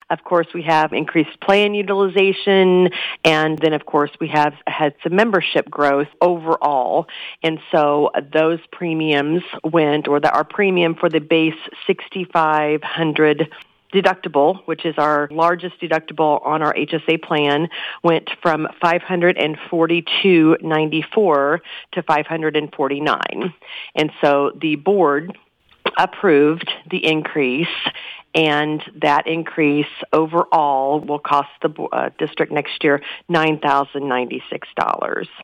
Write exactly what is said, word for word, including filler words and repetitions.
Of course, we have increased plan utilization, and then, of course, we have had some membership growth overall. And so those premiums went, or the, our premium for the base sixty-five hundred deductible, which is our largest deductible on our H S A plan, went from five hundred forty-two dollars and ninety-four cents to five hundred forty-nine dollars. And so the board approved the increase, and that increase overall will cost the uh, district next year nine thousand ninety-six dollars.